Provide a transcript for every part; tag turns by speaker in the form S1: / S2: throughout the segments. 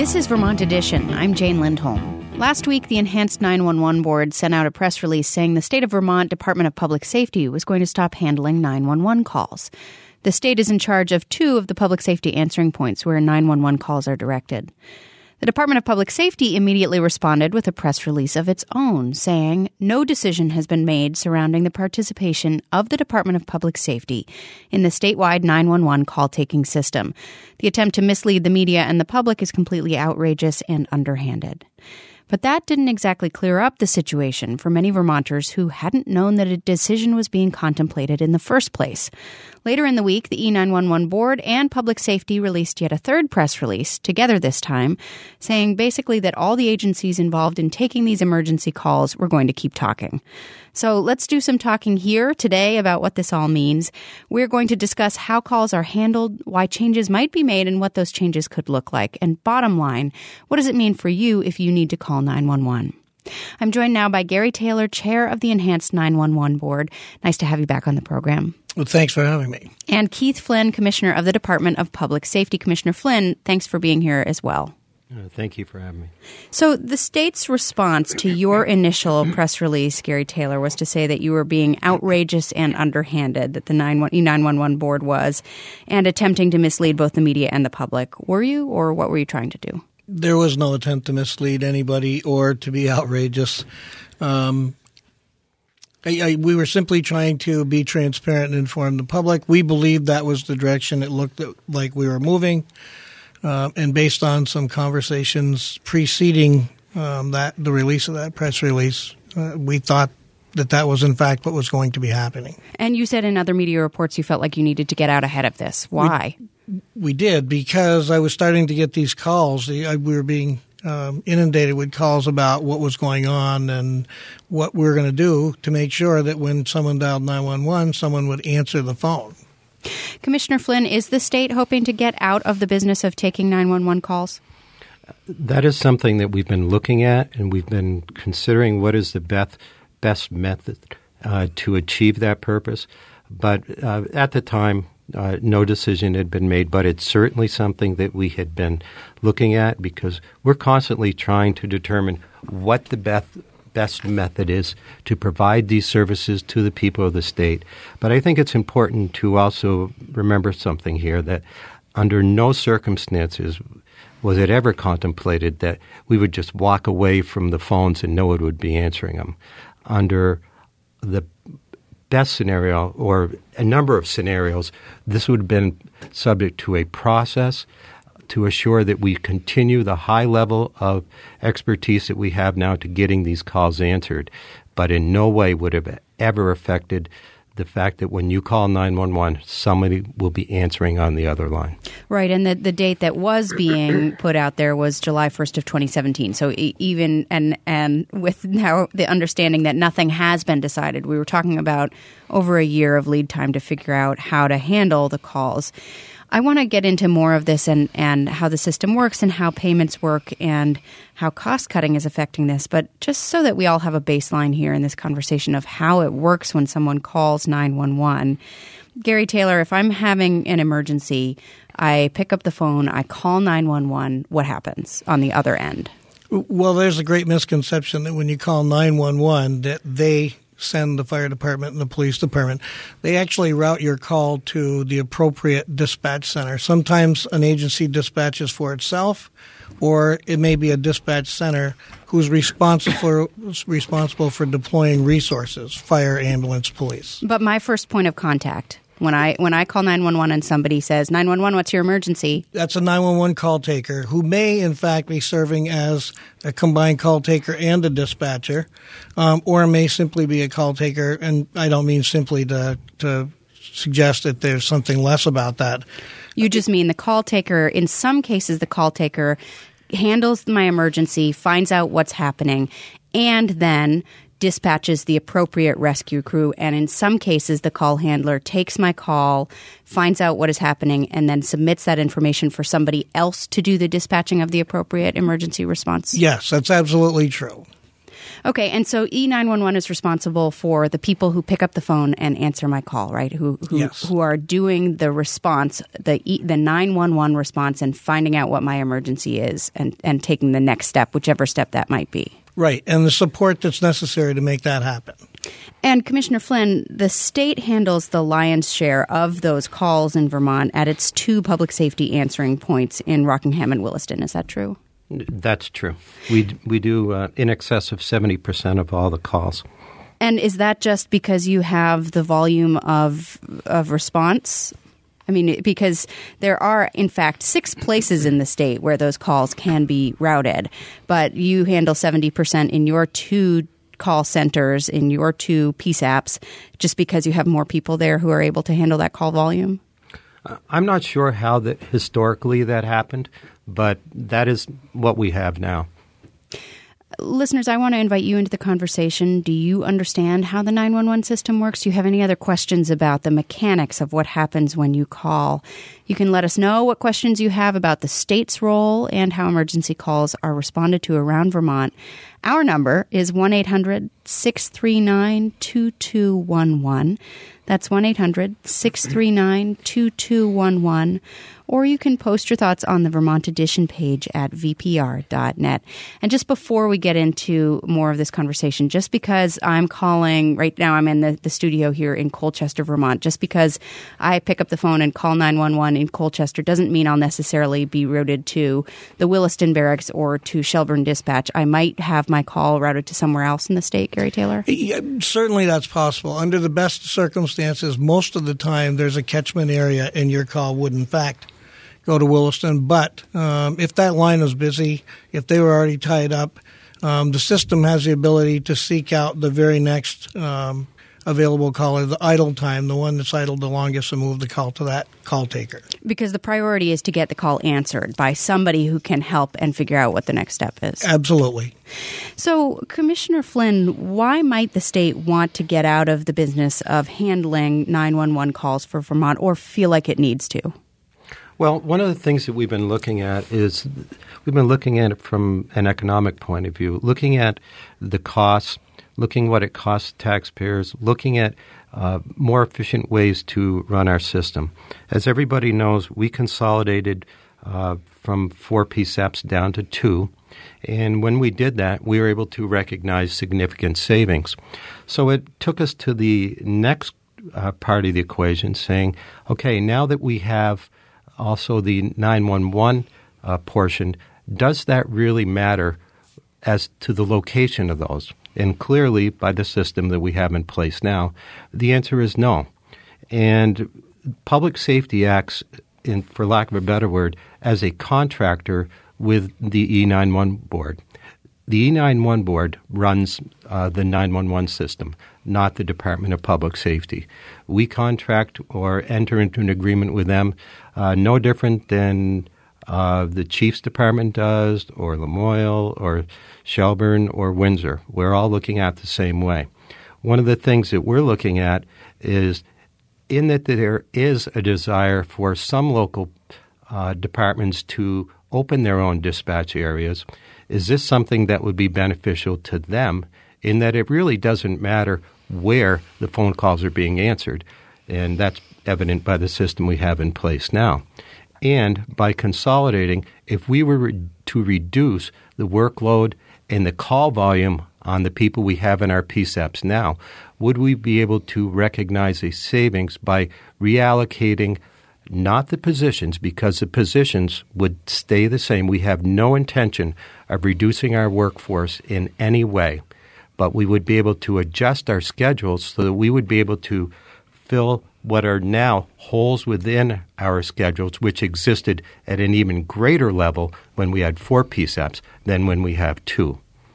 S1: This is Vermont Edition. I'm Jane Lindholm. Last week, the Enhanced 911 Board sent out a press release saying the state of Vermont Department of Public Safety was going to stop handling 911 calls. The state is in charge of 2 of the public safety answering points where 911 calls are directed. The Department of Public Safety immediately responded with a press release of its own, saying no decision has been made surrounding the participation of the Department of Public Safety in the statewide 911 call-taking system. The attempt to mislead the media and the public is completely outrageous and underhanded. But that didn't exactly clear up the situation for many Vermonters who hadn't known that a decision was being contemplated in the first place. Later in the week, the E911 Board and Public Safety released yet a third press release, together this time, saying basically that all the agencies involved in taking these emergency calls were going to keep talking. So let's do some talking here today about what this all means. We're going to discuss how calls are handled, why changes might be made, and what those changes could look like. And bottom line, what does it mean for you if you need to call 911? I'm joined now by Gary Taylor, Chair of the Enhanced 911 Board. Nice to have you back on the program.
S2: Well, thanks for having me.
S1: And Keith Flynn, Commissioner of the Department of Public Safety. Commissioner Flynn, thanks for being here as well.
S3: Thank you for having me. So
S1: the state's response to your initial press release, Gary Taylor, was to say that you were being outrageous and underhanded, that the E911 Board was, and attempting to mislead both the media and the public. Were you, or what were you trying to do?
S2: There was no attempt to mislead anybody or to be outrageous. We were simply trying to be transparent and inform the public. We believed that was the direction it looked like we were moving. And based on some conversations preceding the release of that press release, we thought that was in fact what was going to be happening. And
S1: you said in other media reports you felt like you needed to get out ahead of this. Why?
S2: We did, because I was starting to get these calls. We were being inundated with calls about what was going on and what we were going to do to make sure that when someone dialed 911, someone would answer the phone.
S1: Commissioner Flynn, is the state hoping to get out of the business of taking 911 calls?
S3: That is something that we've been looking at, and we've been considering what is the best method to achieve that purpose. But at the time, no decision had been made, but it's certainly something that we had been looking at because we're constantly trying to determine what the best method is to provide these services to the people of the state. But I think it's important to also remember something here, that under no circumstances was it ever contemplated that we would just walk away from the phones and no one would be answering them. Under the best scenario, or a number of scenarios, this would have been subject to a process to assure that we continue the high level of expertise that we have now to getting these calls answered, but in no way would have ever affected the fact that when you call 911, somebody will be answering on the other line.
S1: Right, and the date that was being put out there was July 1st of 2017. So even and with now the understanding that nothing has been decided, we were talking about over a year of lead time to figure out how to handle the calls. I want to get into more of this and how the system works and how payments work and how cost-cutting is affecting this. But just so that we all have a baseline here in this conversation of how it works when someone calls 911, Gary Taylor, if I'm having an emergency, I pick up the phone, I call 911, what happens on the other end?
S2: Well, there's a great misconception that when you call 911 that they send the fire department and the police department. They actually route your call to the appropriate dispatch center. Sometimes an agency dispatches for itself, or it may be a dispatch center who's responsible for deploying resources, fire, ambulance, police.
S1: But my first point of contact, when I call 911 and somebody says, 911, what's your emergency?
S2: That's a 911 call taker who may, in fact, be serving as a combined call taker and a dispatcher, or may simply be a call taker. And I don't mean simply to suggest that there's something less about that.
S1: You just mean the call taker. In some cases, the call taker handles my emergency, finds out what's happening, and then dispatches the appropriate rescue crew. And in some cases, the call handler takes my call, finds out what is happening, and then submits that information for somebody else to do the dispatching of the appropriate emergency response.
S2: Yes, that's absolutely true.
S1: Okay, and so E911 is responsible for the people who pick up the phone and answer my call, right? Who are doing the response, the 911 response, and finding out what my emergency is and taking the next step, whichever step that might be.
S2: Right, and the support that's necessary to make that happen.
S1: And Commissioner Flynn, the state handles the lion's share of those calls in Vermont at its 2 public safety answering points in Rockingham and Williston. Is that true?
S3: That's true. We do in excess of 70% of all the calls.
S1: And is that just because you have the volume of response? I mean, because there are, in fact, 6 places in the state where those calls can be routed, but you handle 70% in your 2 call centers, in your 2 PSAPs, just because you have more people there who are able to handle that call volume?
S3: I'm not sure how that historically that happened, but that is what we have now.
S1: Listeners, I want to invite you into the conversation. Do you understand how the 911 system works? Do you have any other questions about the mechanics of what happens when you call? You can let us know what questions you have about the state's role and how emergency calls are responded to around Vermont. Our number is 1-800-639-2211. That's 1-800-639-2211. Or you can post your thoughts on the Vermont Edition page at vpr.net. And just before we get into more of this conversation, just because I'm calling, right now I'm in the studio here in Colchester, Vermont, just because I pick up the phone and call 911 in Colchester doesn't mean I'll necessarily be routed to the Williston Barracks or to Shelburne Dispatch. I might have my call routed to somewhere else in the state, Gary Taylor?
S2: Yeah, certainly that's possible. Under the best circumstances, most of the time there's a catchment area and your call would, in fact, go to Williston. But if that line is busy, if they were already tied up, the system has the ability to seek out the very next available caller, the idle time, the one that's idled the longest, and move the call to that call taker.
S1: Because the priority is to get the call answered by somebody who can help and figure out what the next step is.
S2: Absolutely.
S1: So, Commissioner Flynn, why might the state want to get out of the business of handling 911 calls for Vermont, or feel like it needs to?
S3: Well, one of the things that we've been looking at is we've been looking at it from an economic point of view, looking at the costs, looking what it costs taxpayers, looking at more efficient ways to run our system. As everybody knows, we consolidated from 4 PSAPs down to 2. And when we did that, we were able to recognize significant savings. So it took us to the next part of the equation, saying, okay, now that we have also the 911 portion, does that really matter as to the location of those? And clearly, by the system that we have in place now, the answer is no. And public safety acts, for lack of a better word, as a contractor with the E911 board. The E911 board runs the 911 system, not the Department of Public Safety. We contract or enter into an agreement with them no different than the Chief's Department does, or Lamoille, or Shelburne, or Windsor. We're all looking at the same way. One of the things that we're looking at is in that there is a desire for some local departments to open their own dispatch areas. Is this something that would be beneficial to them in that it really doesn't matter where the phone calls are being answered? And that's evident by the system we have in place now. And by consolidating, if we were to reduce the workload and the call volume on the people we have in our PSAPs now, would we be able to recognize a savings by reallocating not the positions, because the positions would stay the same. We have no intention of reducing our workforce in any way, but we would be able to adjust our schedules so that we would be able to fill what are now holes within our schedules, which existed at an even greater level when we had 4 PSAPs than when we have 2.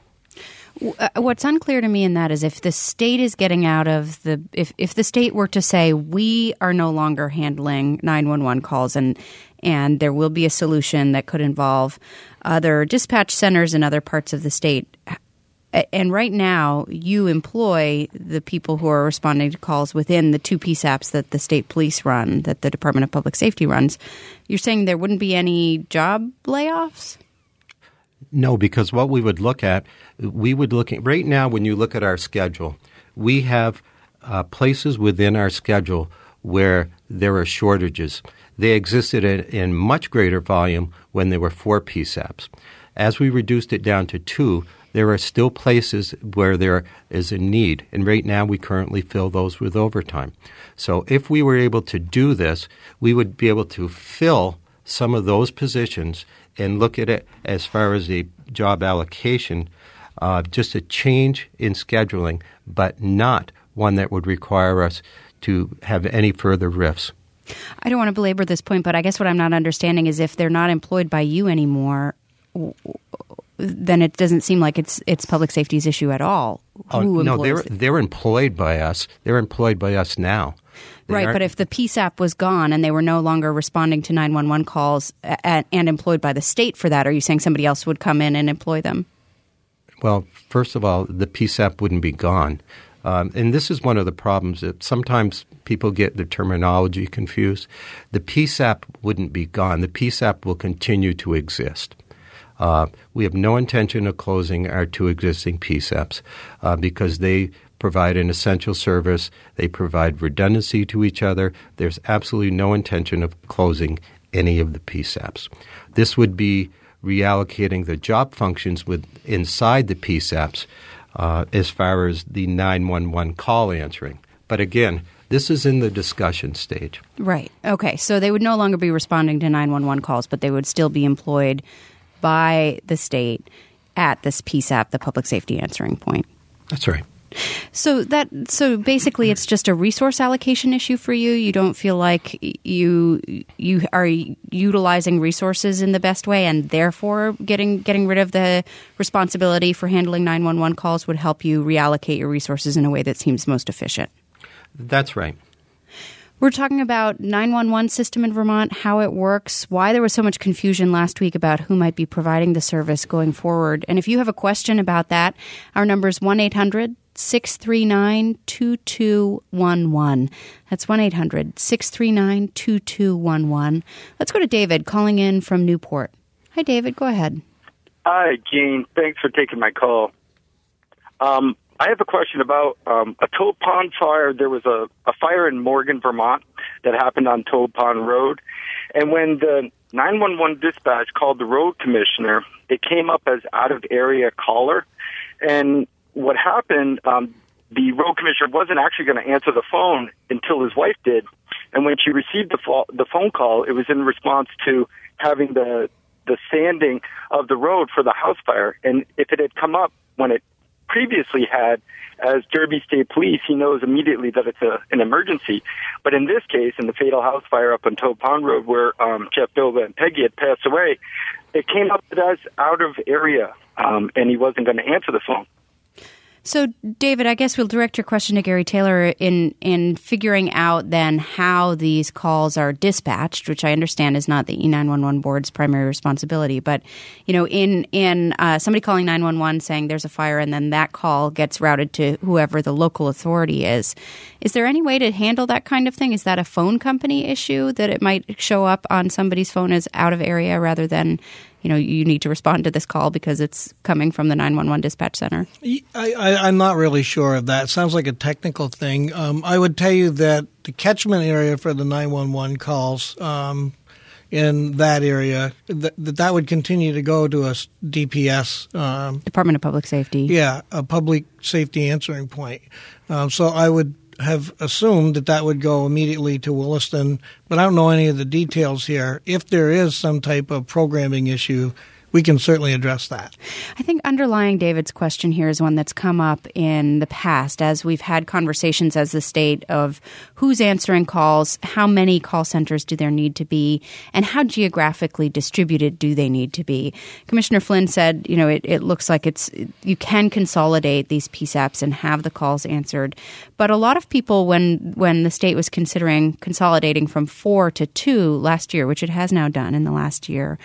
S1: What's unclear to me in that is if the state is getting out of the – if the state were to say we are no longer handling 911 calls and there will be a solution that could involve other dispatch centers in other parts of the state, and right now you employ the people who are responding to calls within the 2 PSAPs that the state police run, that the Department of Public Safety runs, you're saying there wouldn't be any job layoffs?
S3: No, because what we would look at right now when you look at our schedule, we have places within our schedule where there are shortages. They existed in much greater volume when there were 4 PSAPs. As we reduced it down to 2, there are still places where there is a need, and right now we currently fill those with overtime. So if we were able to do this, we would be able to fill some of those positions and look at it as far as the job allocation, just a change in scheduling, but not one that would require us to have any further rifts.
S1: I don't want to belabor this point, but I guess what I'm not understanding is if they're not employed by you anymore, then it doesn't seem like it's public safety's issue at all.
S3: No, they're employed by us. They're employed by us now.
S1: Right, but if the PSAP was gone and they were no longer responding to 911 calls and employed by the state for that, are you saying somebody else would come in and employ them?
S3: Well, first of all, the PSAP wouldn't be gone. And this is one of the problems that sometimes people get the terminology confused. The PSAP wouldn't be gone. The PSAP will continue to exist. We have no intention of closing our 2 existing PSAPs because they provide an essential service. They provide redundancy to each other. There's absolutely no intention of closing any of the PSAPs. This would be reallocating the job functions inside the PSAPs as far as the 911 call answering. But again, this is in the discussion stage.
S1: Right. Okay. So they would no longer be responding to 911 calls, but they would still be employed by the state at this PSAP, the public safety answering point.
S3: That's right.
S1: So basically it's just a resource allocation issue for you. You don't feel like you are utilizing resources in the best way, and therefore getting rid of the responsibility for handling 911 calls would help you reallocate your resources in a way that seems most efficient.
S3: That's right.
S1: We're talking about 911 system in Vermont, how it works, why there was so much confusion last week about who might be providing the service going forward. And if you have a question about that, our number is 1-800-639-2211. That's 1-800-639-2211. Let's go to David calling in from Newport. Hi, David. Go ahead.
S4: Hi, Jane. Thanks for taking my call. I have a question about a Toad Pond fire. There was a fire in Morgan, Vermont that happened on Toad Pond Road. And when the 911 dispatch called the road commissioner, it came up as out-of-area caller. And what happened, the road commissioner wasn't actually going to answer the phone until his wife did. And when she received the phone call, it was in response to having the sanding of the road for the house fire. And if it had come up when it previously had as Derby State Police, he knows immediately that it's an emergency. But in this case, in the fatal house fire up on Toad Pond Road where Jeff Dova and Peggy had passed away, it came up as out of area, and he wasn't going to answer the phone.
S1: So, David, I guess we'll direct your question to Gary Taylor in figuring out then how these calls are dispatched, which I understand is not the E911 board's primary responsibility. But, you know, in somebody calling 911 saying there's a fire and then that call gets routed to whoever the local authority is there any way to handle that kind of thing? Is that a phone company issue that it might show up on somebody's phone as out of area rather than, you know, you need to respond to this call because it's coming from the 911 dispatch center?
S2: I'm not really sure of that. It sounds like a technical thing. I would tell you that the catchment area for the 911 calls in that area, that would continue to go to a DPS.
S1: Department of Public Safety.
S2: Yeah, a public safety answering point. So I would have assumed that would go immediately to Williston, but I don't know any of the details here. If there is some type of programming issue, we can certainly address that.
S1: I think underlying David's question here is one that's come up in the past as we've had conversations as the state of who's answering calls, how many call centers do there need to be, and how geographically distributed do they need to be. Commissioner Flynn said, you know, it looks like you can consolidate these PSAPs and have the calls answered. But a lot of people, when the state was considering consolidating from 4 to 2 last year, which it has now done in the last year,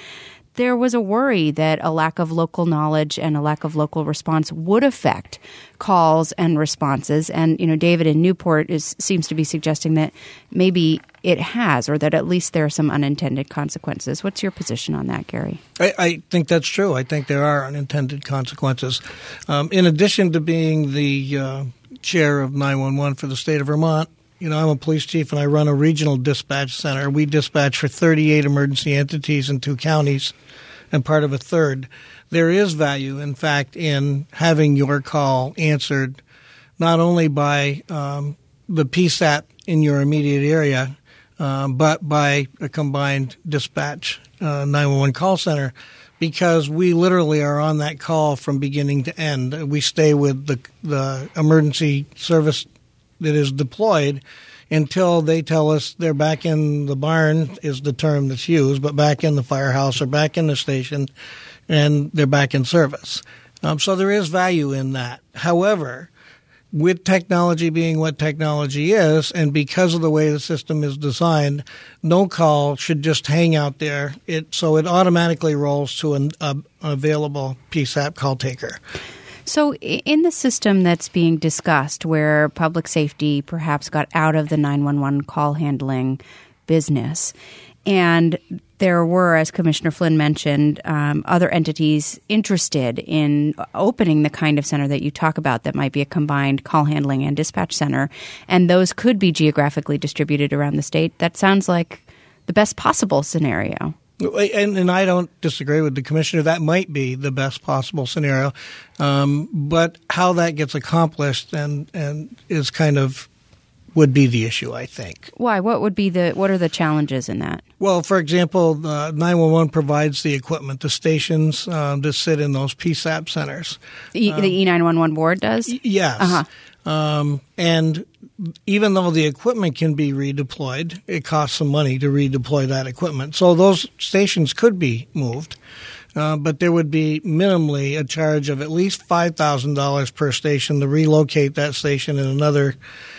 S1: there was a worry that a lack of local knowledge and a lack of local response would affect calls and responses. And, David in Newport seems to be suggesting that maybe it has, or that at least there are some unintended consequences. What's your position on that, Gary?
S2: I think that's true. I think there are unintended consequences. In addition to being the chair of 911 for the state of Vermont, I'm a police chief and I run a regional dispatch center. We dispatch for 38 emergency entities in 2 counties and part of a third. There is value, in fact, in having your call answered not only by the PSAP in your immediate area, but by a combined dispatch 911 call center, because we literally are on that call from beginning to end. We stay with the emergency service that is deployed until they tell us they're back in the barn, is the term that's used, but back in the firehouse or back in the station, and they're back in service. So there is value in that. However, with technology being what technology is, and because of the way the system is designed, no call should just hang out there. So it automatically rolls to an available PSAP call taker.
S1: So in the system that's being discussed, where public safety perhaps got out of the 911 call handling business, and there were, as Commissioner Flynn mentioned, other entities interested in opening the kind of center that you talk about that might be a combined call handling and dispatch center, and those could be geographically distributed around the state. That sounds like the best possible scenario.
S2: And I don't disagree with the commissioner. That might be the best possible scenario. But how that gets accomplished and is kind of would be the issue, I think.
S1: Why? What are the challenges in that?
S2: Well, for example, 911 provides the equipment, the stations that sit in those PSAP centers.
S1: The E911 board does?
S2: Yes.
S1: Uh-huh.
S2: And even though the equipment can be redeployed, it costs some money to redeploy that equipment. So those stations could be moved, but there would be minimally a charge of at least $5,000 per station to relocate that station in another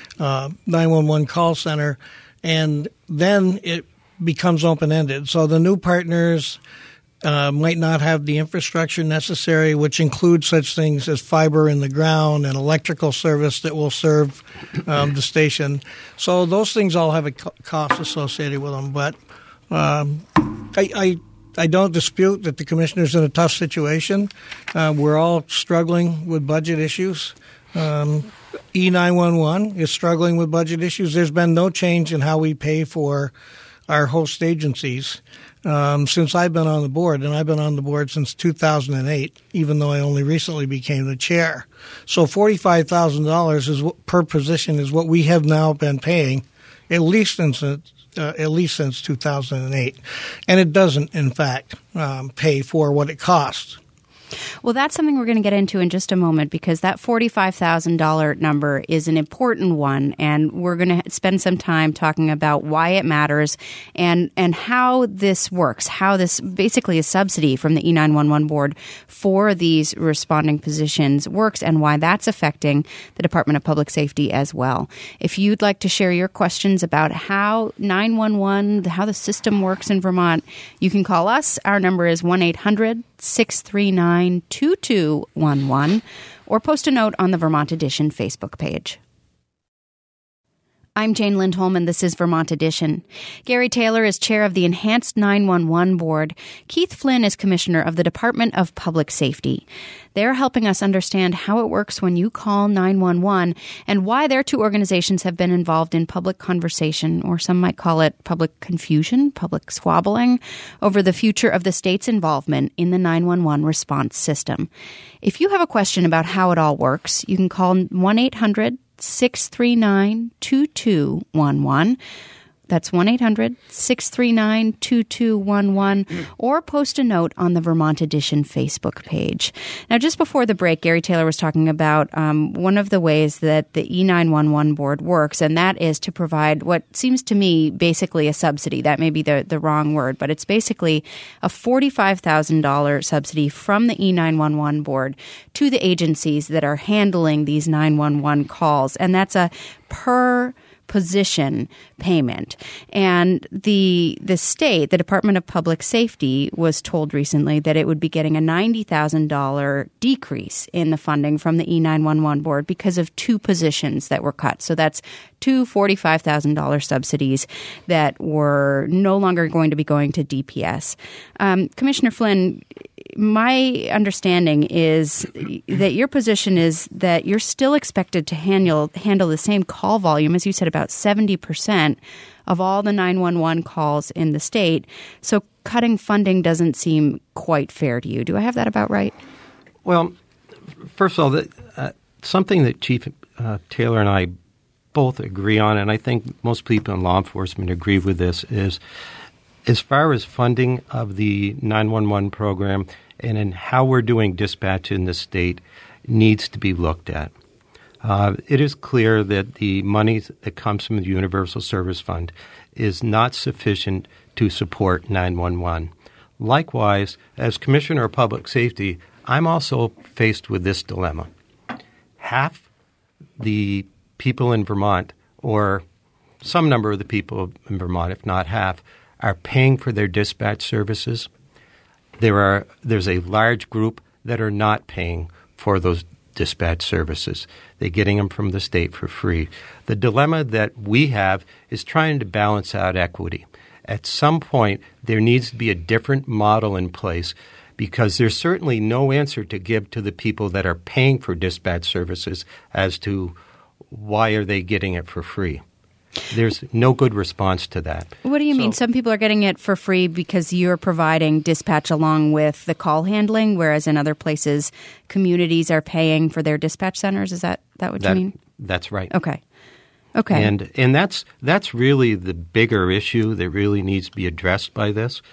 S2: 911 call center, and then it becomes open-ended. So the new partners might not have the infrastructure necessary, which includes such things as fiber in the ground and electrical service that will serve the station. So those things all have a cost associated with them. But I don't dispute that the commissioner's in a tough situation. We're all struggling with budget issues. E911 is struggling with budget issues. There's been no change in how we pay for our host agencies since I've been on the board, and I've been on the board since 2008, even though I only recently became the chair. So $45,000 is per position is what we have now been paying, at least since 2008, and it doesn't, in fact, pay for what it costs.
S1: Well, that's something we're going to get into in just a moment, because that $45,000 number is an important one, and we're going to spend some time talking about why it matters and how this works, how this basically a subsidy from the E911 board for these responding positions works, and why that's affecting the Department of Public Safety as well. If you'd like to share your questions about how 911, how the system works in Vermont, you can call us. Our number is 1-800-639-2211, or post a note on the Vermont Edition Facebook page. I'm Jane Lindholm, and this is Vermont Edition. Gary Taylor is chair of the Enhanced 911 Board. Keith Flynn is commissioner of the Department of Public Safety. They're helping us understand how it works when you call 911 and why their two organizations have been involved in public conversation, or some might call it public confusion, public squabbling, over the future of the state's involvement in the 911 response system. If you have a question about how it all works, you can call 1-800-639-2211. That's 1-800-639-2211, or post a note on the Vermont Edition Facebook page. Now, just before the break, Gary Taylor was talking about one of the ways that the E911 board works, and that is to provide what seems to me basically a subsidy. That may be the wrong word, but it's basically a $45,000 subsidy from the E911 board to the agencies that are handling these 911 calls, and that's a per position payment. And the state, the Department of Public Safety, was told recently that it would be getting a $90,000 decrease in the funding from the E911 board because of two positions that were cut. So that's two $45,000 subsidies that were no longer going to be going to DPS. Commissioner Flynn, my understanding is that your position is that you're still expected to handle the same call volume, as you said, about 70% of all the 911 calls in the state. So cutting funding doesn't seem quite fair to you. Do I have that about right?
S3: Well, first of all, something that Chief Taylor and I both agree on, and I think most people in law enforcement agree with this, is as far as funding of the 911 program and in how we're doing dispatch in the state needs to be looked at. It is clear that the money that comes from the Universal Service Fund is not sufficient to support 911. Likewise, as Commissioner of Public Safety, I'm also faced with this dilemma. Half the people in Vermont, or some number of the people in Vermont, if not half, are paying for their dispatch services. There's a large group that are not paying for those dispatch services. They're getting them from the state for free. The dilemma that we have is trying to balance out equity. At some point, there needs to be a different model in place because there's certainly no answer to give to the people that are paying for dispatch services as to why are they getting it for free. There's no good response to that.
S1: What do you mean? Some people are getting it for free because you're providing dispatch along with the call handling, whereas in other places, communities are paying for their dispatch centers. Is that what you mean?
S3: That's right.
S1: Okay.
S3: And that's really the bigger issue that really needs to be addressed by this,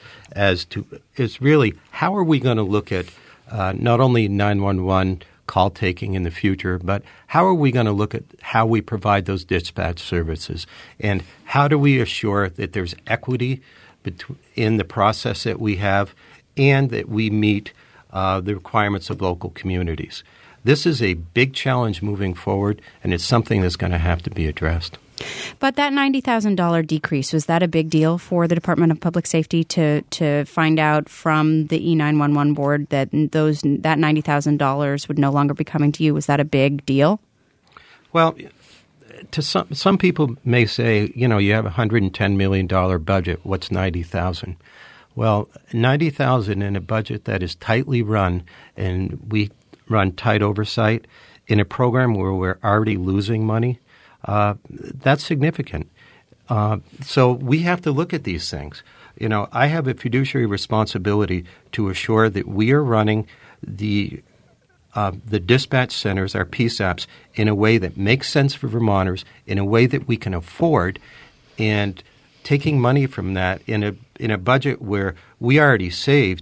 S3: is really how are we going to look at not only 911 call taking in the future, but how are we going to look at how we provide those dispatch services, and how do we assure that there's equity in the process that we have and that we meet the requirements of local communities. This is a big challenge moving forward, and it's something that's going to have to be addressed.
S1: But that $90,000 decrease, was that a big deal for the Department of Public Safety to find out from the E911 board that that $90,000 would no longer be coming to you? Was that a big deal?
S3: Well, to some people may say, you have a $110 million budget. What's $90,000? Well, $90,000 in a budget that is tightly run, and we run tight oversight in a program where we're already losing money. That's significant. So we have to look at these things. I have a fiduciary responsibility to assure that we are running the dispatch centers, our PSAPs, in a way that makes sense for Vermonters, in a way that we can afford, and taking money from that in a budget where we already saved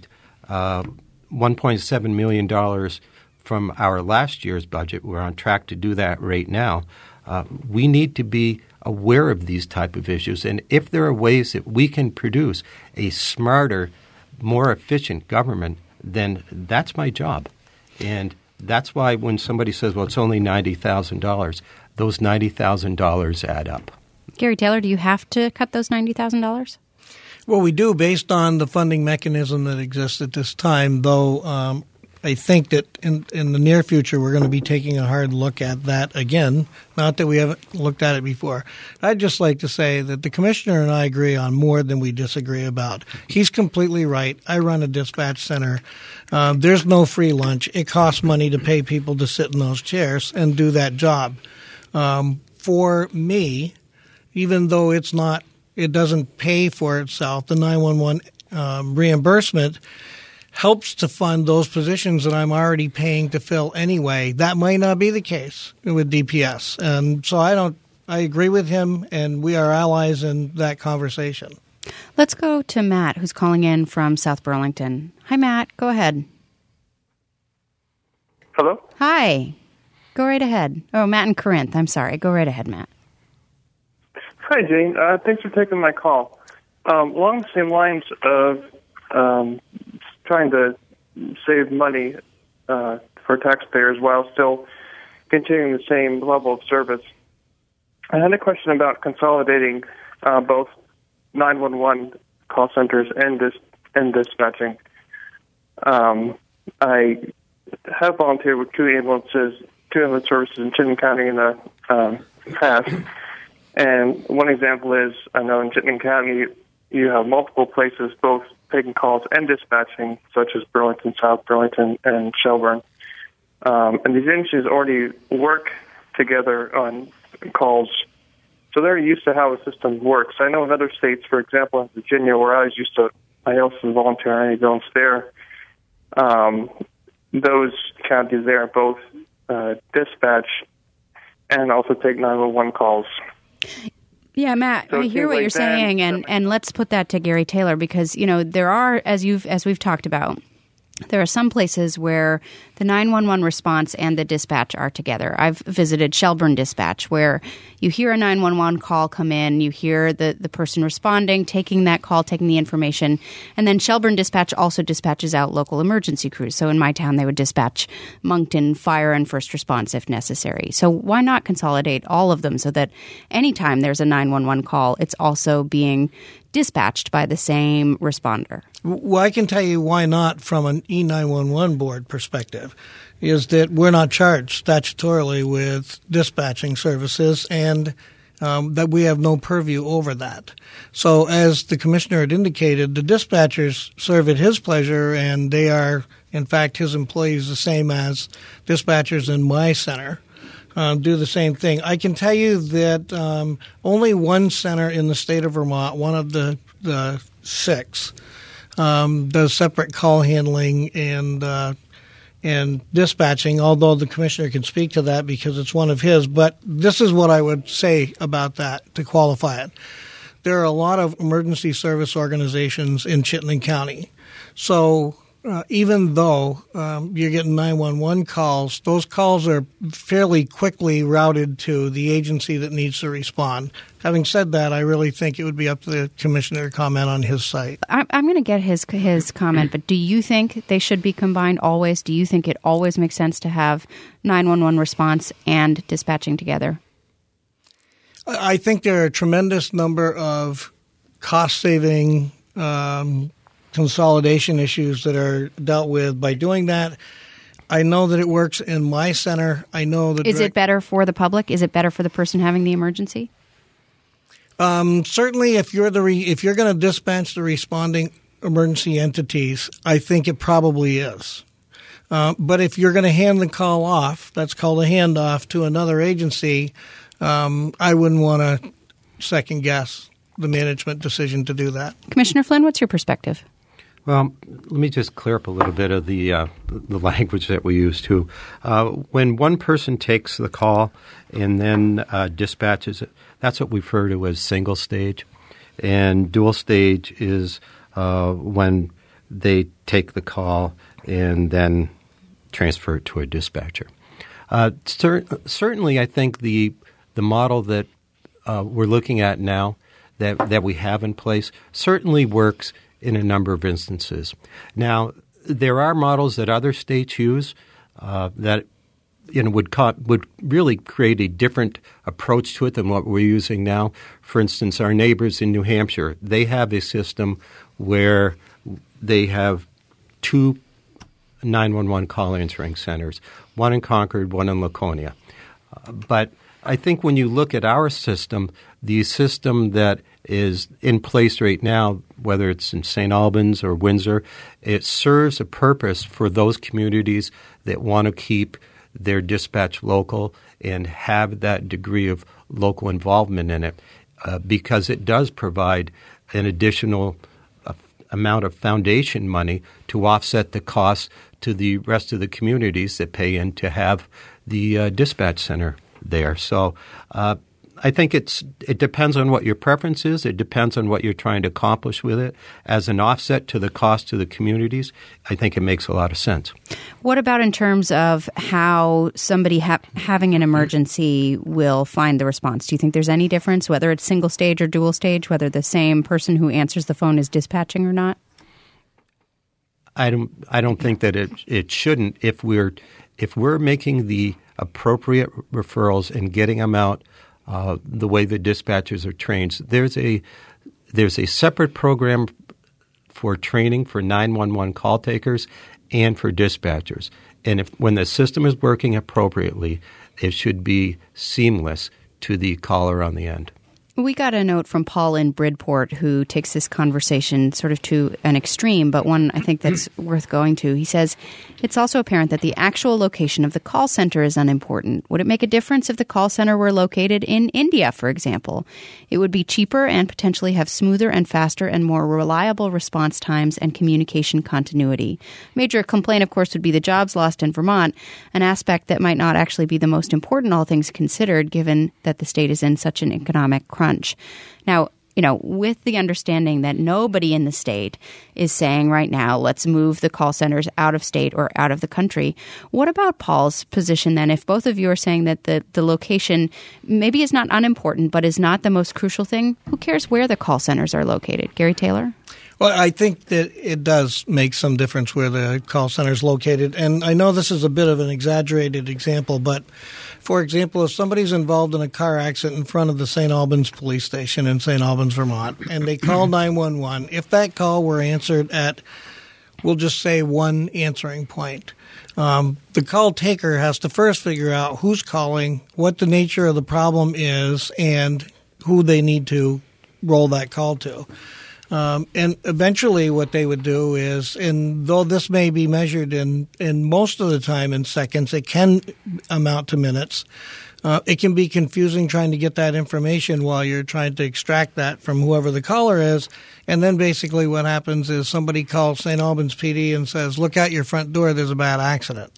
S3: $1.7 million from our last year's budget. We're on track to do that right now. We need to be aware of these type of issues. And if there are ways that we can produce a smarter, more efficient government, then that's my job. And that's why when somebody says, well, it's only $90,000, those $90,000 add up.
S1: Gary Taylor, do you have to cut those $90,000?
S2: Well, we do based on the funding mechanism that exists at this time, though I think that in the near future we're going to be taking a hard look at that again, not that we haven't looked at it before. I'd just like to say that the commissioner and I agree on more than we disagree about. He's completely right. I run a dispatch center. There's no free lunch. It costs money to pay people to sit in those chairs and do that job. For me, even though it doesn't pay for itself, the 911 reimbursement helps to fund those positions that I'm already paying to fill anyway. That might not be the case with DPS. And so I agree with him, and we are allies in that conversation.
S1: Let's go to Matt, who's calling in from South Burlington. Hi, Matt. Go ahead.
S5: Hello?
S1: Hi. Go right ahead. Oh, Matt in Corinth. I'm sorry. Go right ahead, Matt.
S5: Hi, Jane. Thanks for taking my call. Along the same lines of trying to save money for taxpayers while still continuing the same level of service, I had a question about consolidating both 911 call centers and dispatching. I have volunteered with two ambulance services in Chittenden County in the past. And one example is, I know in Chittenden County you have multiple places both taking calls and dispatching, such as Burlington, South Burlington, and Shelburne. And these agencies already work together on calls, so they're used to how the system works. I know in other states, for example, in Virginia, where I also volunteer in ambulance there, those counties there both dispatch and also take 911 calls.
S1: Yeah, Matt, I hear what you're saying, and let's put that to Gary Taylor, because, there are, as we've talked about, there are some places where the 911 response and the dispatch are together. I've visited Shelburne Dispatch, where you hear a 911 call come in, you hear the person responding, taking that call, taking the information, and then Shelburne Dispatch also dispatches out local emergency crews. So in my town, they would dispatch Moncton Fire and First Response if necessary. So why not consolidate all of them so that anytime there's a 911 call, it's also being dispatched by the same responder?
S2: Well, I can tell you why not from an E911 board perspective, is that we're not charged statutorily with dispatching services, and that we have no purview over that. So as the commissioner had indicated, the dispatchers serve at his pleasure, and they are, in fact, his employees the same as dispatchers in my center. Do the same thing. I can tell you that only one center in the state of Vermont, one of the 6, does separate call handling and dispatching, although the commissioner can speak to that because it's one of his. But this is what I would say about that to qualify it. There are a lot of emergency service organizations in Chittenden County. So even though you're getting 911 calls, those calls are fairly quickly routed to the agency that needs to respond. Having said that, I really think it would be up to the commissioner to comment on his site.
S1: I'm going to get his comment, but do you think they should be combined always? Do you think it always makes sense to have 911 response and dispatching together?
S2: I think there are a tremendous number of cost-saving consolidation issues that are dealt with by doing that. I know that it works in my center. I know that.
S1: Is it better for the public? Is it better for the person having the emergency?
S2: Certainly, if you're going to dispatch the responding emergency entities, I think it probably is. But if you're going to hand the call off, that's called a handoff to another agency, I wouldn't want to second guess the management decision to do that.
S1: Commissioner Flynn, what's your perspective?
S3: Well, let me just clear up a little bit of the language that we use too. When one person takes the call and then dispatches it, that's what we refer to as single stage. And dual stage is when they take the call and then transfer it to a dispatcher. Certainly, I think the model that we're looking at now that we have in place certainly works in a number of instances. Now, there are models that other states use that would really create a different approach to it than what we're using now. For instance, our neighbors in New Hampshire, they have a system where they have 2 911 call answering centers, one in Concord, one in Laconia. But I think when you look at our system, the system that is in place right now, whether it's in St. Albans or Windsor, it serves a purpose for those communities that want to keep their dispatch local and have that degree of local involvement in it because it does provide an additional amount of foundation money to offset the costs to the rest of the communities that pay in to have the dispatch center there. So I think it depends on what your preference is. It depends on what you're trying to accomplish with it. As an offset to the cost to the communities, I think it makes a lot of sense.
S1: What about in terms of how somebody having an emergency will find the response? Do you think there's any difference, whether it's single stage or dual stage, whether the same person who answers the phone is dispatching or not?
S3: I don't think that it shouldn't. If we're making the appropriate referrals and getting them out the way the dispatchers are trained. There's a separate program for training for 911 call takers and for dispatchers. And when the system is working appropriately, it should be seamless to the caller on the end.
S1: We got a note from Paul in Bridport, who takes this conversation sort of to an extreme, but one I think that's worth going to. He says, it's also apparent that the actual location of the call center is unimportant. Would it make a difference if the call center were located in India, for example? It would be cheaper and potentially have smoother and faster and more reliable response times and communication continuity. Major complaint, of course, would be the jobs lost in Vermont, an aspect that might not actually be the most important, all things considered, given that the state is in such an economic crunch. Now, with the understanding that nobody in the state is saying right now, let's move the call centers out of state or out of the country, what about Paul's position then? If both of you are saying that the location maybe is not unimportant, but is not the most crucial thing, who cares where the call centers are located? Gary Taylor?
S2: Well, I think that it does make some difference where the call center is located. And I know this is a bit of an exaggerated example, but for example, if somebody's involved in a car accident in front of the St. Albans police station in St. Albans, Vermont, and they call 911, if that call were answered at, we'll just say, one answering point, the call taker has to first figure out who's calling, what the nature of the problem is, and who they need to roll that call to. And eventually what they would do is, and though this may be measured in most of the time in seconds, it can amount to minutes. It can be confusing trying to get that information while you're trying to extract that from whoever the caller is. And then basically what happens is somebody calls St. Albans PD and says, look out your front door, there's a bad accident.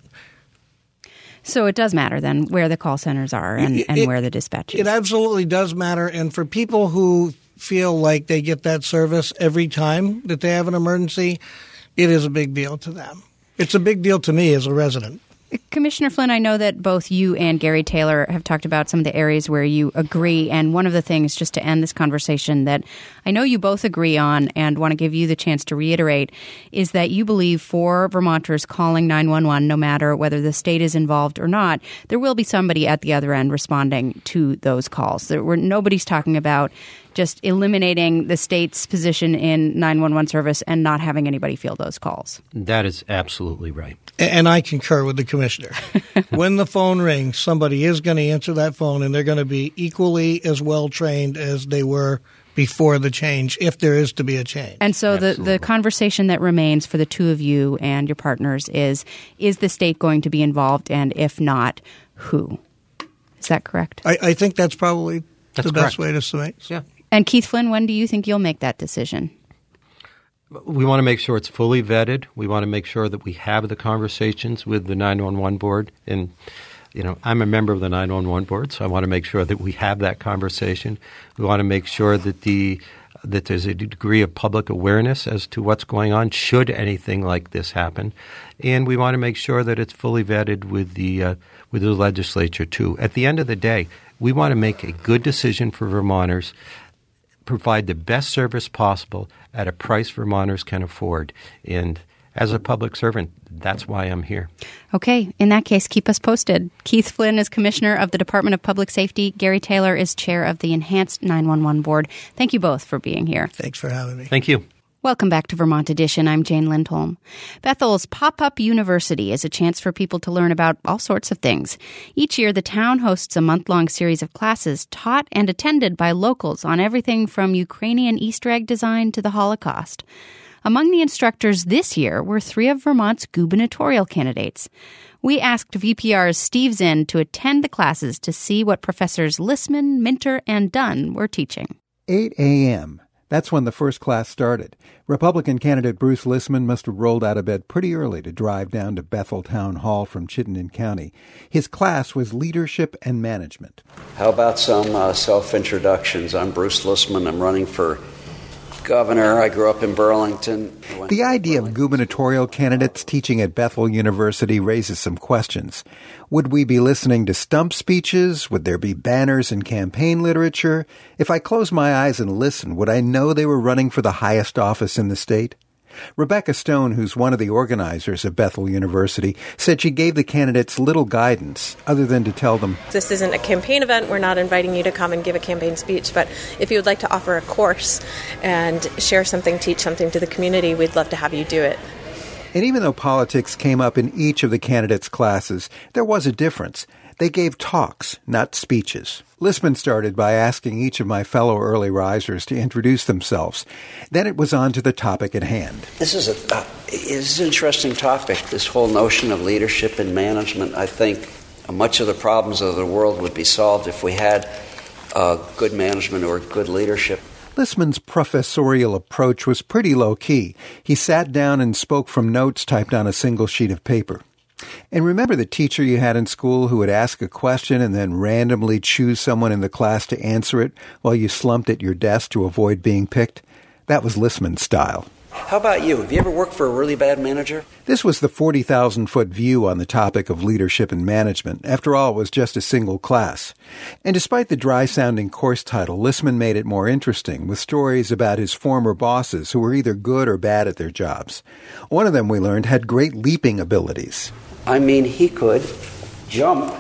S1: So it does matter then where the call centers are and where the dispatch is.
S2: It absolutely does matter. And for people who feel like they get that service every time that they have an emergency, it is a big deal to them. It's a big deal to me as a resident.
S1: Commissioner Flynn, I know that both you and Gary Taylor have talked about some of the areas where you agree. And one of the things, just to end this conversation, that I know you both agree on and want to give you the chance to reiterate is that you believe for Vermonters calling 911, no matter whether the state is involved or not, there will be somebody at the other end responding to those calls. Nobody's talking about just eliminating the state's position in 911 service and not having anybody field those calls.
S3: That is absolutely right.
S2: And I concur with the commissioner. When the phone rings, somebody is going to answer that phone, and they're going to be equally as well trained as they were before the change, if there is to be a change.
S1: And so the conversation that remains for the two of you and your partners is the state going to be involved, and if not, who? Is that correct?
S2: I think that's probably the best way to say it.
S3: Yeah.
S1: And Keith Flynn, when do you think you'll make that decision?
S3: We want to make sure it's fully vetted. We want to make sure that we have the conversations with the 911 board. And, I'm a member of the 911 board, so I want to make sure that we have that conversation. We want to make sure that that there's a degree of public awareness as to what's going on should anything like this happen. And we want to make sure that it's fully vetted with the legislature, too. At the end of the day, we want to make a good decision for Vermonters, provide the best service possible at a price Vermonters can afford. And as a public servant, that's why I'm here. Okay. In that case, keep us posted. Keith Flynn is Commissioner of the Department of Public Safety. Gary Taylor is Chair of the Enhanced 911 Board. Thank you both for being here.
S2: Thanks for having me.
S3: Thank you.
S1: Welcome back to Vermont Edition. I'm Jane Lindholm. Bethel's Pop-Up University is a chance for people to learn about all sorts of things. Each year, the town hosts a month-long series of classes taught and attended by locals on everything from Ukrainian Easter egg design to the Holocaust. Among the instructors this year were 3 of Vermont's gubernatorial candidates. We asked VPR's Steve Zinn to attend the classes to see what Professors Lissman, Minter, and Dunn were teaching.
S6: 8 a.m. That's when the first class started. Republican candidate Bruce Lissman must have rolled out of bed pretty early to drive down to Bethel Town Hall from Chittenden County. His class was Leadership and Management.
S7: How about some self-introductions? I'm Bruce Lissman. I'm running for governor. I grew up in Burlington.
S6: The idea of gubernatorial candidates teaching at Bethel University raises some questions. Would we be listening to stump speeches? Would there be banners and campaign literature? If I close my eyes and listen, would I know they were running for the highest office in the state? Rebecca Stone, who's one of the organizers of Bethel University, said she gave the candidates little guidance other than to tell them,
S8: "This isn't a campaign event. We're not inviting you to come and give a campaign speech, but if you would like to offer a course and share something, teach something to the community, we'd love to have you do it."
S6: And even though politics came up in each of the candidates' classes, there was a difference. They gave talks, not speeches. Listman started by asking each of my fellow early risers to introduce themselves. Then it was on to the topic at hand.
S7: This is an interesting topic, this whole notion of leadership and management. I think much of the problems of the world would be solved if we had good management or good leadership.
S6: Listman's professorial approach was pretty low-key. He sat down and spoke from notes typed on a single sheet of paper. And remember the teacher you had in school who would ask a question and then randomly choose someone in the class to answer it while you slumped at your desk to avoid being picked? That was Listman's style.
S7: How about you? Have you ever worked for a really bad manager?
S6: This was the 40,000-foot view on the topic of leadership and management. After all, it was just a single class. And despite the dry-sounding course title, Listman made it more interesting with stories about his former bosses who were either good or bad at their jobs. One of them, we learned, had great leaping abilities.
S7: I mean, he could jump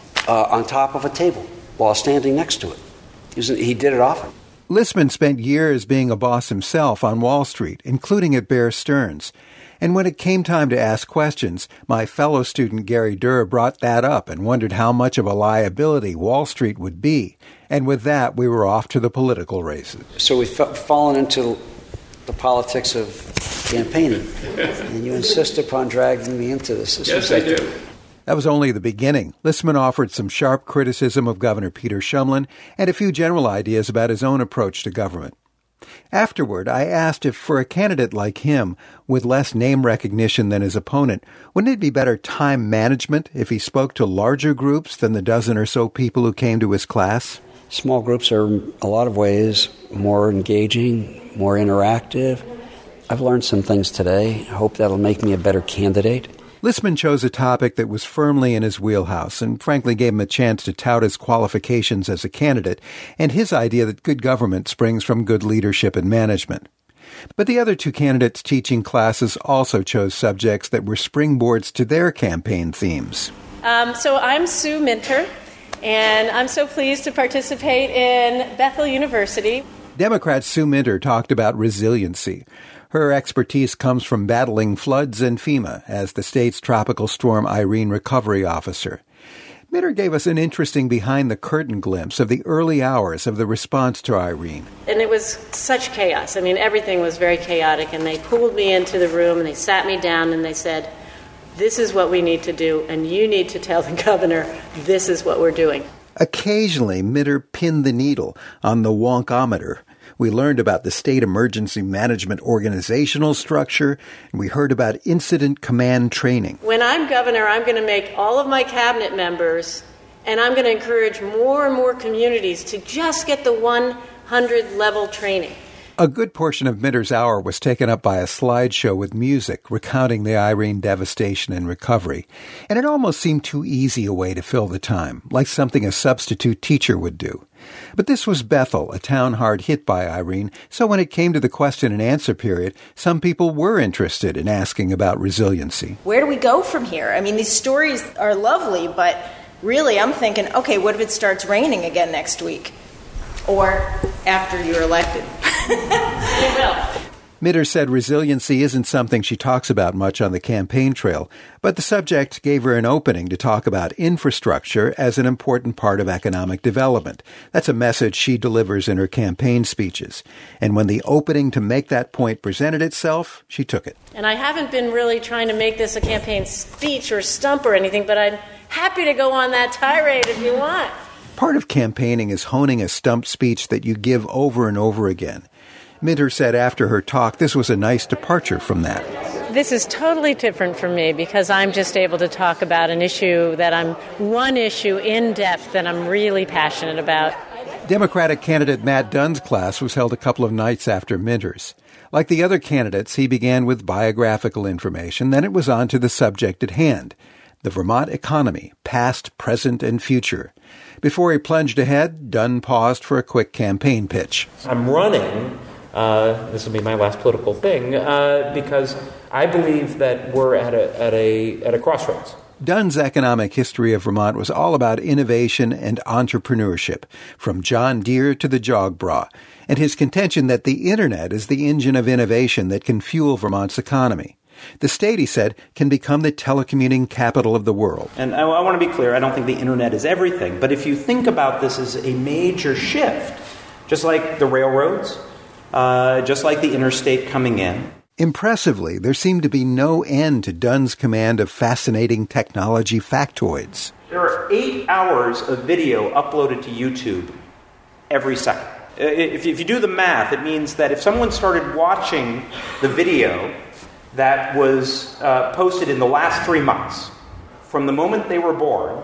S7: on top of a table while standing next to it. He did it often.
S6: Listman spent years being a boss himself on Wall Street, including at Bear Stearns. And when it came time to ask questions, my fellow student Gary Durr brought that up and wondered how much of a liability Wall Street would be. And with that, we were off to the political races.
S7: So we've fallen into the politics of campaigning, and you insist upon dragging me into this.
S9: Yes, I do.
S6: That was only the beginning. Listman offered some sharp criticism of Governor Peter Shumlin and a few general ideas about his own approach to government. Afterward, I asked if for a candidate like him, with less name recognition than his opponent, wouldn't it be better time management if he spoke to larger groups than the dozen or so people who came to his class?
S7: Small groups are, in a lot of ways, more engaging, more interactive. I've learned some things today. I hope that'll make me a better candidate.
S6: Listman chose a topic that was firmly in his wheelhouse and frankly gave him a chance to tout his qualifications as a candidate and his idea that good government springs from good leadership and management. But the other two candidates teaching classes also chose subjects that were springboards to their campaign themes.
S8: So I'm Sue Minter, and I'm so pleased to participate in Bethel University.
S6: Democrat Sue Minter talked about resiliency. Her expertise comes from battling floods and FEMA as the state's Tropical Storm Irene recovery officer. Minter gave us an interesting behind-the-curtain glimpse of the early hours of the response to Irene.
S8: And it was such chaos. I mean, everything was very chaotic, and they pulled me into the room, and they sat me down, and they said, "This is what we need to do, and you need to tell the governor this is what we're doing."
S6: Occasionally, Minter pinned the needle on the wonkometer. We learned about the state emergency management organizational structure, and we heard about incident command training.
S8: When I'm governor, I'm going to make all of my cabinet members, and I'm going to encourage more and more communities to just get the 100-level training.
S6: A good portion of Minter's hour was taken up by a slideshow with music recounting the Irene devastation and recovery, and it almost seemed too easy a way to fill the time, like something a substitute teacher would do. But this was Bethel, a town hard hit by Irene, so when it came to the question and answer period, some people were interested in asking about resiliency.
S10: Where do we go from here? I mean, these stories are lovely, but really I'm thinking, okay, what if it starts raining again next week? Or after you're elected? It will.
S6: Minter said resiliency isn't something she talks about much on the campaign trail, but the subject gave her an opening to talk about infrastructure as an important part of economic development. That's a message she delivers in her campaign speeches. And when the opening to make that point presented itself, she took it.
S8: And I haven't been really trying to make this a campaign speech or stump or anything, but I'm happy to go on that tirade if you want.
S6: Part of campaigning is honing a stump speech that you give over and over again. Minter said after her talk this was a nice departure from that.
S8: This is totally different from me because I'm just able to talk about an issue that one issue in depth that I'm really passionate about.
S6: Democratic candidate Matt Dunn's class was held a couple of nights after Minter's. Like the other candidates, he began with biographical information, then it was on to the subject at hand, the Vermont economy, past, present, and future. Before he plunged ahead, Dunn paused for a quick campaign pitch.
S9: I'm running this will be my last political thing, because I believe that we're at a crossroads.
S6: Dunn's economic history of Vermont was all about innovation and entrepreneurship, from John Deere to the Jog Bra, and his contention that the Internet is the engine of innovation that can fuel Vermont's economy. The state, he said, can become the telecommuting capital of the world.
S11: And I want to be clear, I don't think the Internet is everything, but if you think about this as a major shift, just like the railroads, just like the interstate coming in.
S6: Impressively, there seemed to be no end to Dunn's command of fascinating technology factoids.
S11: There are 8 hours of video uploaded to YouTube every second. If you do the math, it means that if someone started watching the video that was posted in the last 3 months, from the moment they were born,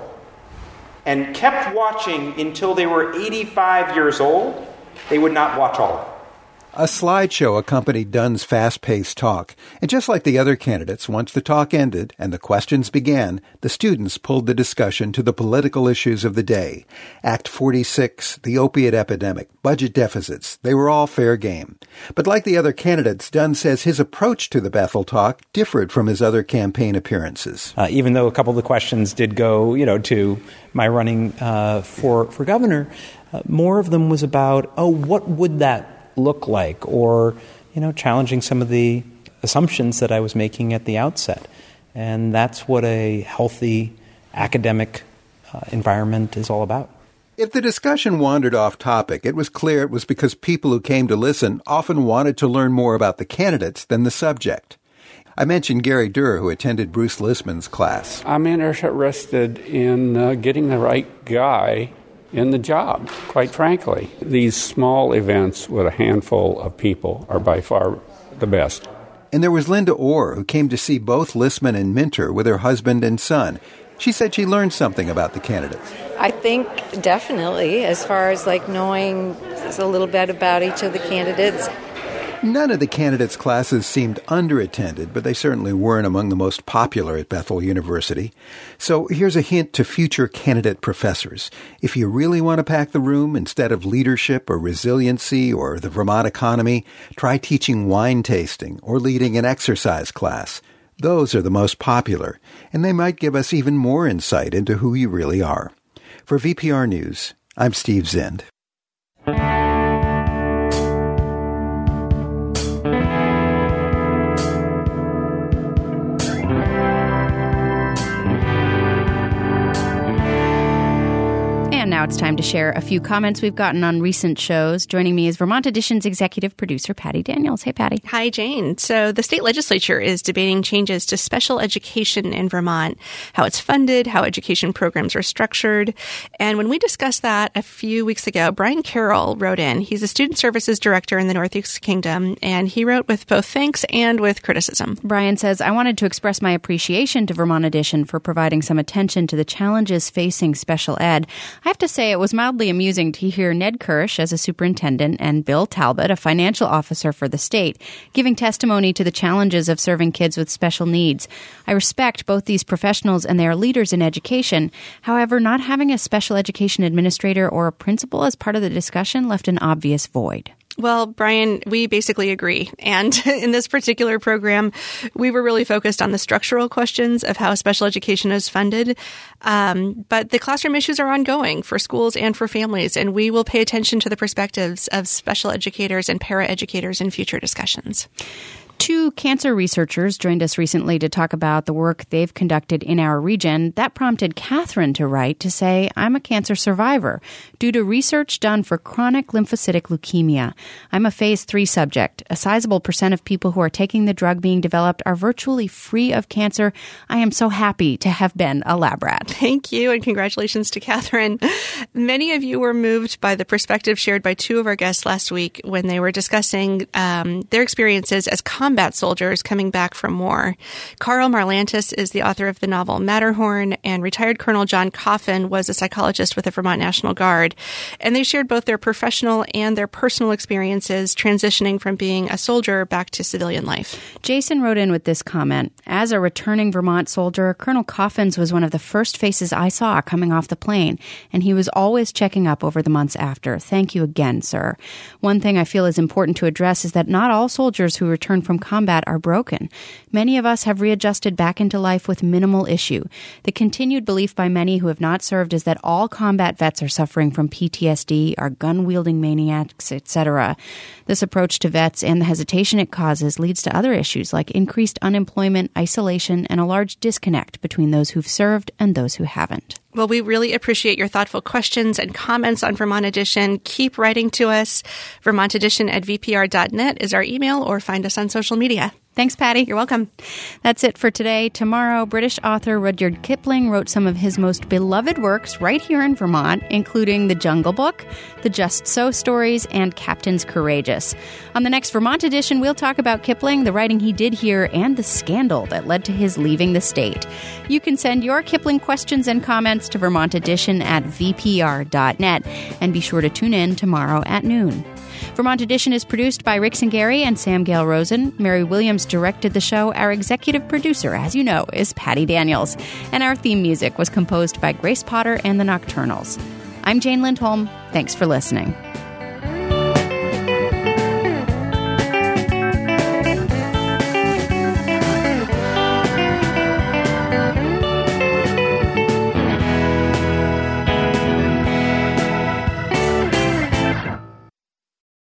S11: and kept watching until they were 85 years old, they would not watch all of it.
S6: A slideshow accompanied Dunn's fast-paced talk, and just like the other candidates, once the talk ended and the questions began, the students pulled the discussion to the political issues of the day. Act 46, the opiate epidemic, budget deficits, they were all fair game. But like the other candidates, Dunn says his approach to the Bethel talk differed from his other campaign appearances.
S12: Even though a couple of the questions did go, to my running for governor, more of them was about, what would that look like, or challenging some of the assumptions that I was making at the outset. And that's what a healthy academic environment is all about.
S6: If the discussion wandered off topic, it was clear it was because people who came to listen often wanted to learn more about the candidates than the subject. I mentioned Gary Durr, who attended Bruce Lissman's class.
S13: I'm interested in getting the right guy in the job, quite frankly. These small events with a handful of people are by far the best.
S6: And there was Linda Orr, who came to see both Lissman and Minter with her husband and son. She said she learned something about the candidates.
S14: I think definitely, as far as knowing a little bit about each of the candidates.
S6: None of the candidates' classes seemed underattended, but they certainly weren't among the most popular at Bethel University. So here's a hint to future candidate professors. If you really want to pack the room, instead of leadership or resiliency or the Vermont economy, try teaching wine tasting or leading an exercise class. Those are the most popular, and they might give us even more insight into who you really are. For VPR News, I'm Steve Zend.
S1: Now it's time to share a few comments we've gotten on recent shows. Joining me is Vermont Edition's executive producer, Patty Daniels. Hey, Patty.
S15: Hi, Jane. So the state legislature is debating changes to special education in Vermont, how it's funded, how education programs are structured. And when we discussed that a few weeks ago, Brian Carroll wrote in. He's a student services director in the Northeast Kingdom, and he wrote with both thanks and with criticism.
S1: Brian says, I wanted to express my appreciation to Vermont Edition for providing some attention to the challenges facing special ed. I have to say it was mildly amusing to hear Ned Kirsch as a superintendent and Bill Talbot, a financial officer for the state, giving testimony to the challenges of serving kids with special needs. I respect both these professionals and they are leaders in education. However, not having a special education administrator or a principal as part of the discussion left an obvious void.
S15: Well, Brian, we basically agree. And in this particular program, we were really focused on the structural questions of how special education is funded. But the classroom issues are ongoing for schools and for families, and we will pay attention to the perspectives of special educators and paraeducators in future discussions.
S1: 2 cancer researchers joined us recently to talk about the work they've conducted in our region. That prompted Catherine to write to say, I'm a cancer survivor due to research done for chronic lymphocytic leukemia. I'm a phase 3 subject. A sizable percent of people who are taking the drug being developed are virtually free of cancer. I am so happy to have been a lab rat.
S15: Thank you, and congratulations to Catherine. Many of you were moved by the perspective shared by 2 of our guests last week when they were discussing their experiences as combat combat soldiers coming back from war. Carl Marlantis is the author of the novel Matterhorn, and retired Colonel John Coffin was a psychologist with the Vermont National Guard. And they shared both their professional and their personal experiences transitioning from being a soldier back to civilian life.
S1: Jason wrote in with this comment. As a returning Vermont soldier, Colonel Coffins was one of the first faces I saw coming off the plane, and he was always checking up over the months after. Thank you again, sir. One thing I feel is important to address is that not all soldiers who return from combat are broken. Many of us have readjusted back into life with minimal issue. The continued belief by many who have not served is that all combat vets are suffering from PTSD, are gun-wielding maniacs, etc. This approach to vets and the hesitation it causes leads to other issues like increased unemployment, isolation, and a large disconnect between those who've served and those who haven't.
S15: Well, we really appreciate your thoughtful questions and comments on Vermont Edition. Keep writing to us. VermontEdition@vpr.net is our email, or find us on social media.
S1: Thanks, Patty.
S15: You're welcome.
S1: That's it for today. Tomorrow, British author Rudyard Kipling wrote some of his most beloved works right here in Vermont, including The Jungle Book, The Just So stories, and Captains Courageous. On the next Vermont Edition, we'll talk about Kipling, the writing he did here, and the scandal that led to his leaving the state. You can send your Kipling questions and comments to VermontEdition@vpr.net, and be sure to tune in tomorrow at noon. Vermont Edition is produced by Rick Singari and Sam Gale Rosen. Mary Williams directed the show. Our executive producer, as you know, is Patty Daniels. And our theme music was composed by Grace Potter and the Nocturnals. I'm Jane Lindholm. Thanks for listening.